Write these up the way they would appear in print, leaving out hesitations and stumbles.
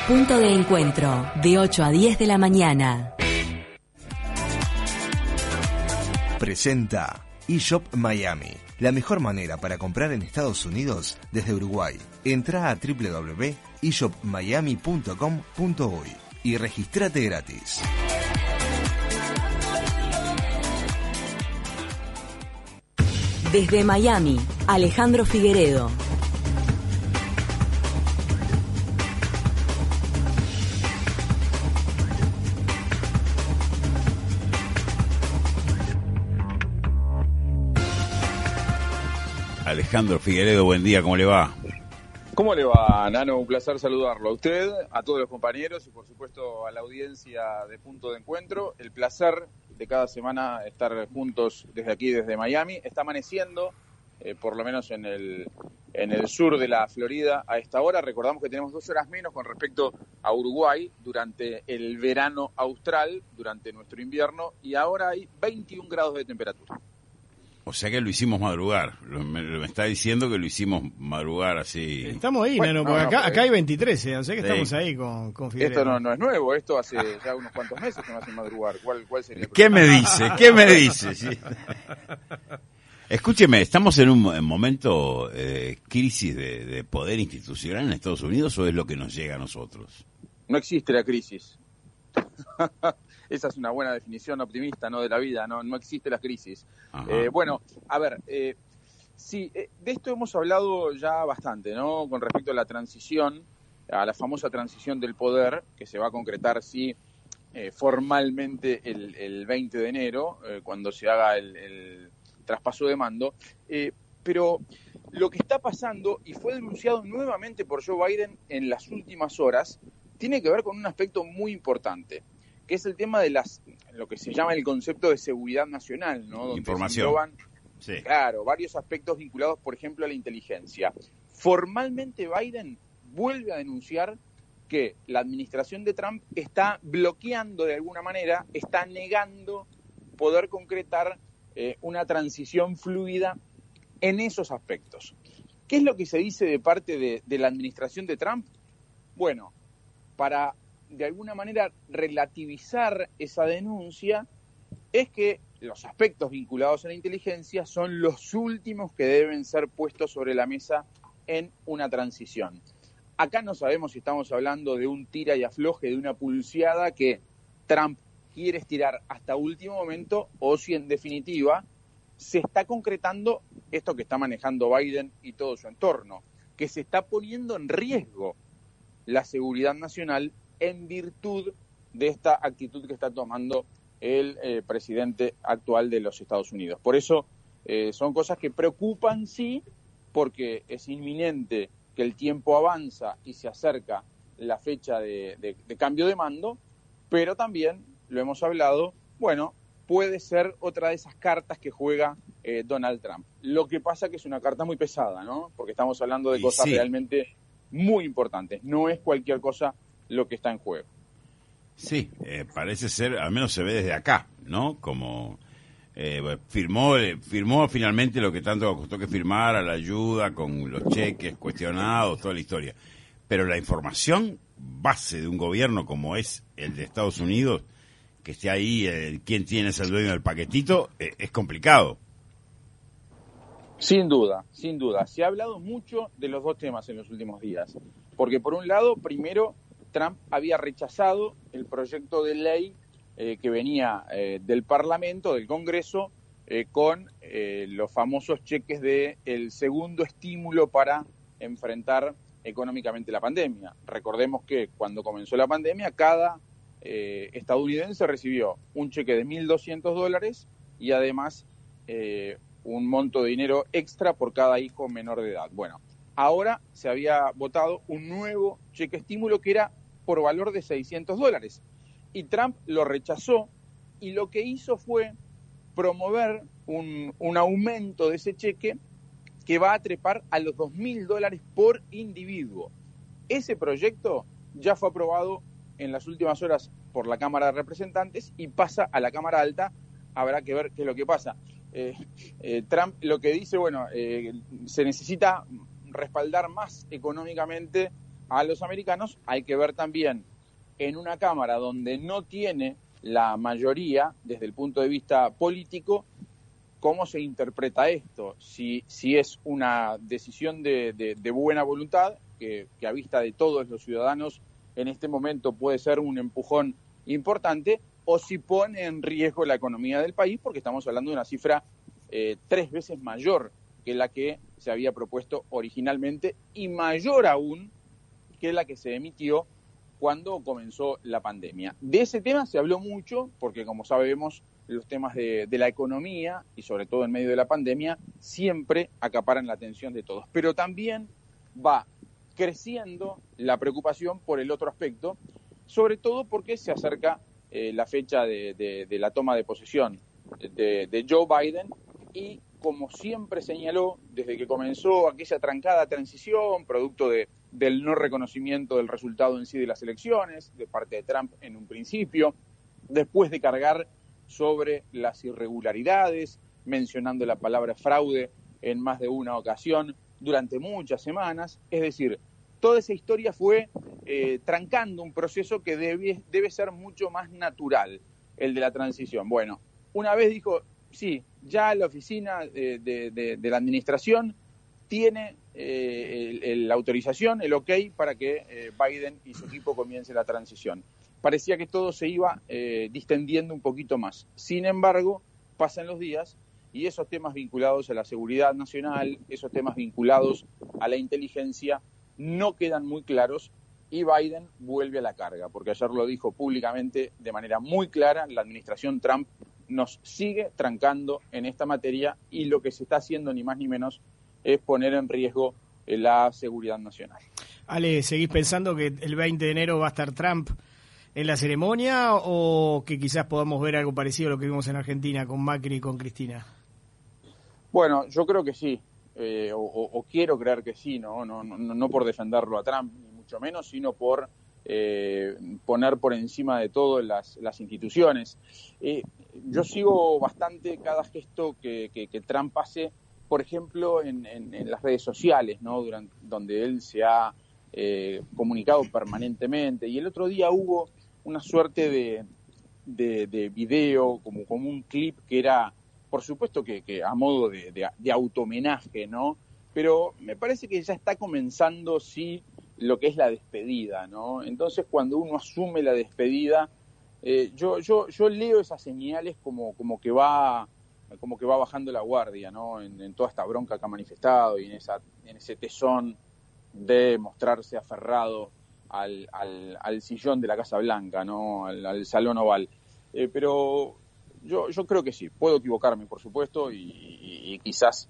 Punto de encuentro, de 8 a 10 de la mañana. Presenta eShop Miami, la mejor manera para comprar en Estados Unidos desde Uruguay. Entra a www.eshopmiami.com.uy y regístrate gratis. Desde Miami, Alejandro Figueredo. Alejandro Figueredo, buen día, ¿cómo le va? ¿Cómo le va, Nano? Un placer saludarlo a usted, a todos los compañeros y por supuesto a la audiencia de Punto de Encuentro. El placer de cada semana estar juntos desde aquí, desde Miami. Está amaneciendo, por lo menos en el sur de la Florida a esta hora. Recordamos que tenemos 2 horas menos con respecto a Uruguay durante el verano austral, durante nuestro invierno, y ahora hay 21 grados de temperatura. O sea que lo hicimos madrugar. Me está diciendo que lo hicimos madrugar así. Estamos ahí, Bueno, porque no, acá hay 23, o sea que sí. Estamos ahí con Figueredo. Esto no es nuevo, esto hace ya unos cuantos meses que nos hacen madrugar. ¿Cuál sería el ¿Qué problema? me dice? ¿Qué me dice? Sí. Escúcheme, ¿estamos en un momento crisis de poder institucional en Estados Unidos o es lo que nos llega a nosotros? No existe la crisis. Esa es una buena definición optimista, ¿no?, de la vida. No existe la crisis. Bueno, a ver, sí, de esto hemos hablado ya bastante, ¿no?, con respecto a la transición, a la famosa transición del poder, que se va a concretar, sí, formalmente el 20 de enero, cuando se haga el traspaso de mando. Pero lo que está pasando, y fue denunciado nuevamente por Joe Biden en las últimas horas, tiene que ver con un aspecto muy importante, que es el tema de lo que se llama el concepto de seguridad nacional, ¿no? Donde información. se engloban, Sí. claro, varios aspectos vinculados, por ejemplo, a la inteligencia. Formalmente Biden vuelve a denunciar que la administración de Trump está bloqueando de alguna manera, está negando poder concretar una transición fluida en esos aspectos. ¿Qué es lo que se dice de parte de la administración de Trump? Bueno, para de alguna manera relativizar esa denuncia, es que los aspectos vinculados a la inteligencia son los últimos que deben ser puestos sobre la mesa en una transición. Acá no sabemos si estamos hablando de un tira y afloje, de una pulseada que Trump quiere estirar hasta último momento, o si en definitiva se está concretando esto que está manejando Biden y todo su entorno, que se está poniendo en riesgo la seguridad nacional en virtud de esta actitud que está tomando el presidente actual de los Estados Unidos. Por eso son cosas que preocupan, sí, porque es inminente que el tiempo avanza y se acerca la fecha de cambio de mando, pero también, lo hemos hablado, bueno, puede ser otra de esas cartas que juega Donald Trump. Lo que pasa que es una carta muy pesada, ¿no? Porque estamos hablando de cosas realmente muy importantes. No es cualquier cosa lo que está en juego. Sí, parece ser, al menos se ve desde acá, ¿no? Como firmó finalmente lo que tanto costó que firmara, la ayuda con los cheques cuestionados, toda la historia. Pero la información base de un gobierno como es el de Estados Unidos, que esté ahí, quién tiene es el dueño del paquetito, es complicado. Sin duda, sin duda. Se ha hablado mucho de los dos temas en los últimos días. Porque por un lado, primero, Trump había rechazado el proyecto de ley que venía del Parlamento, del Congreso, con los famosos cheques del segundo estímulo para enfrentar económicamente la pandemia. Recordemos que cuando comenzó la pandemia, cada estadounidense recibió un cheque de $1.200 y además un monto de dinero extra por cada hijo menor de edad. Bueno, ahora se había votado un nuevo cheque estímulo que era por valor de $600. Y Trump lo rechazó y lo que hizo fue promover un aumento de ese cheque que va a trepar a los $2.000 por individuo. Ese proyecto ya fue aprobado en las últimas horas por la Cámara de Representantes y pasa a la Cámara Alta. Habrá que ver qué es lo que pasa. Trump lo que dice, bueno, se necesita respaldar más económicamente a los americanos. Hay que ver también en una Cámara donde no tiene la mayoría desde el punto de vista político, cómo se interpreta esto, si es una decisión de buena voluntad, que a vista de todos los ciudadanos en este momento puede ser un empujón importante, o si pone en riesgo la economía del país, porque estamos hablando de una cifra 3 veces mayor que la que se había propuesto originalmente y mayor aún que la que se emitió cuando comenzó la pandemia. De ese tema se habló mucho, porque como sabemos, los temas de la economía, y sobre todo en medio de la pandemia, siempre acaparan la atención de todos. Pero también va creciendo la preocupación por el otro aspecto, sobre todo porque se acerca la fecha de la toma de posesión de Joe Biden, y como siempre señaló, desde que comenzó aquella trancada transición, producto del no reconocimiento del resultado en sí de las elecciones, de parte de Trump en un principio, después de cargar sobre las irregularidades, mencionando la palabra fraude en más de una ocasión durante muchas semanas. Es decir, toda esa historia fue trancando un proceso que debe ser mucho más natural, el de la transición. Bueno, una vez dijo, sí, ya la oficina de la administración tiene la autorización, el ok para que Biden y su equipo comience la transición. Parecía que todo se iba distendiendo un poquito más. Sin embargo, pasan los días y esos temas vinculados a la seguridad nacional, esos temas vinculados a la inteligencia, no quedan muy claros y Biden vuelve a la carga, porque ayer lo dijo públicamente de manera muy clara, la administración Trump nos sigue trancando en esta materia y lo que se está haciendo ni más ni menos es poner en riesgo la seguridad nacional. Ale, ¿seguís pensando que el 20 de enero va a estar Trump en la ceremonia o que quizás podamos ver algo parecido a lo que vimos en Argentina con Macri y con Cristina? Bueno, yo creo que sí, o quiero creer que sí, no por defenderlo a Trump, ni mucho menos, sino por poner por encima de todo las instituciones. Yo sigo bastante cada gesto que Trump hace, por ejemplo, en las redes sociales, ¿no? Donde él se ha comunicado permanentemente. Y el otro día hubo una suerte de video, como un clip que era, por supuesto que a modo de auto-homenaje, ¿no? Pero me parece que ya está comenzando, sí, lo que es la despedida, ¿no? Entonces, cuando uno asume la despedida, yo leo esas señales como que va bajando la guardia, ¿no? En toda esta bronca que ha manifestado y en ese tesón de mostrarse aferrado al sillón de la Casa Blanca, ¿no? Al Salón Oval. Pero yo creo que sí, puedo equivocarme, por supuesto, y quizás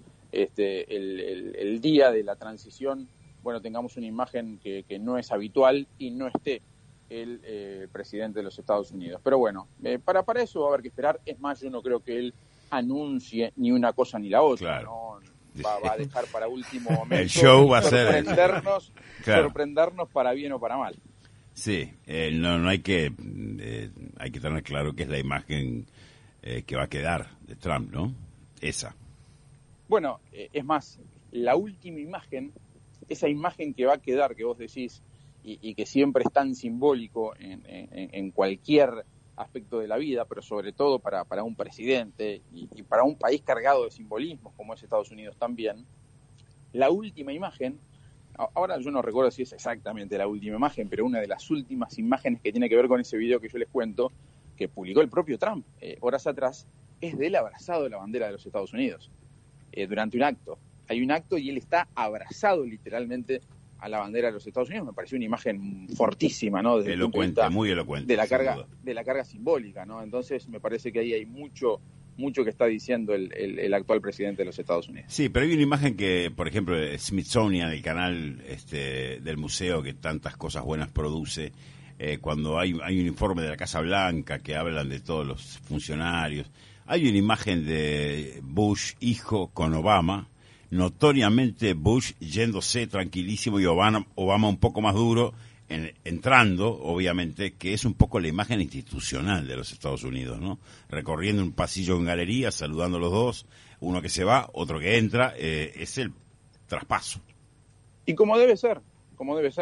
el día de la transición, bueno, tengamos una imagen que no es habitual y no esté el presidente de los Estados Unidos. Pero bueno, para eso va a haber que esperar. Es más, yo no creo que él anuncie ni una cosa ni la otra, claro. ¿no? Va a dejar para último momento. El show va a ser sorprendernos para bien o para mal. Sí, no hay que tener claro que es la imagen que va a quedar de Trump, ¿no? Esa. Bueno, es más, la última imagen, esa imagen que va a quedar, que vos decís, y que siempre es tan simbólico en cualquier aspecto de la vida, pero sobre todo para un presidente y para un país cargado de simbolismos como es Estados Unidos también, la última imagen, ahora yo no recuerdo si es exactamente la última imagen, pero una de las últimas imágenes que tiene que ver con ese video que yo les cuento, que publicó el propio Trump horas atrás, es de él abrazado de la bandera de los Estados Unidos durante un acto. Hay un acto y él está abrazado literalmente a la bandera de los Estados Unidos. Me pareció una imagen fortísima, ¿no? Desde elocuente, muy elocuente. De la carga simbólica, ¿no? Entonces me parece que ahí hay mucho que está diciendo el actual presidente de los Estados Unidos. Sí, pero hay una imagen que, por ejemplo, Smithsonian, el canal del museo que tantas cosas buenas produce, cuando hay un informe de la Casa Blanca que hablan de todos los funcionarios, hay una imagen de Bush hijo con Obama, notoriamente Bush yéndose tranquilísimo y Obama un poco más duro, entrando, obviamente, que es un poco la imagen institucional de los Estados Unidos, ¿no? Recorriendo un pasillo en galería, saludando a los dos, uno que se va, otro que entra, es el traspaso. Y como debe ser,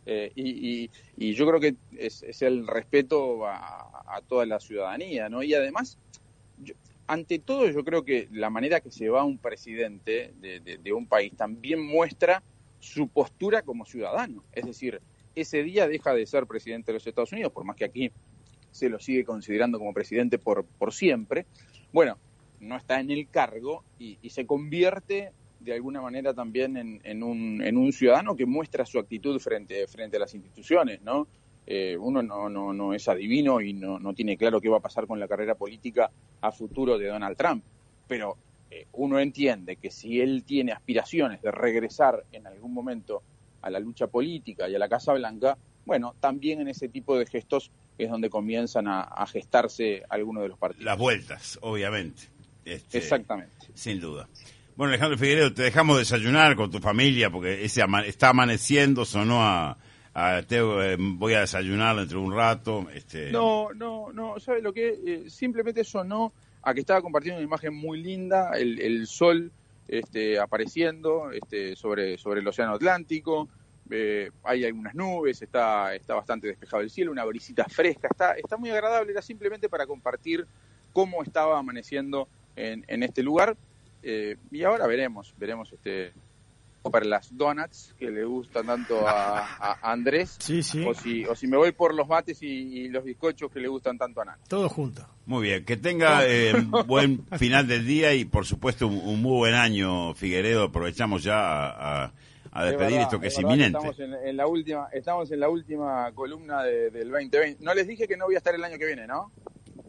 Y yo creo que es el respeto a toda la ciudadanía, ¿no? Y además, ante todo, yo creo que la manera que se va un presidente de un país también muestra su postura como ciudadano. Es decir, ese día deja de ser presidente de los Estados Unidos, por más que aquí se lo sigue considerando como presidente por siempre. Bueno, no está en el cargo y se convierte de alguna manera también en un ciudadano que muestra su actitud frente a las instituciones, ¿no? Uno no es adivino y no tiene claro qué va a pasar con la carrera política a futuro de Donald Trump, pero uno entiende que si él tiene aspiraciones de regresar en algún momento a la lucha política y a la Casa Blanca, bueno, también en ese tipo de gestos es donde comienzan a gestarse algunos de los partidos. Las vueltas, obviamente. Exactamente. Sin duda. Bueno, Alejandro Figueredo, te dejamos desayunar con tu familia porque está amaneciendo, sonó voy a desayunar dentro de un rato. No, ¿sabe lo que? Simplemente sonó a que estaba compartiendo una imagen muy linda, el sol apareciendo sobre el océano Atlántico, hay algunas nubes, está bastante despejado el cielo, una brisita fresca, está muy agradable, era simplemente para compartir cómo estaba amaneciendo en este lugar. Y ahora veremos para las donuts que le gustan tanto a Andrés, sí. o si me voy por los mates y los bizcochos que le gustan tanto a Nana. Todo junto. Muy bien, que tenga buen final del día y por supuesto un muy buen año, Figueredo. Aprovechamos ya a despedir esto que es inminente. Estamos en la última columna del 2020. No les dije que no voy a estar el año que viene, ¿no?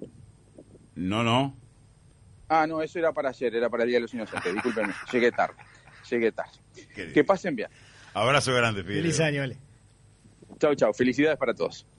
No. Ah, no, eso era para ayer, era para el Día de los Inocentes. Discúlpenme, llegué tarde. Que pasen bien. Abrazo grande, Figueredo. Feliz año, vale. Chau, felicidades para todos.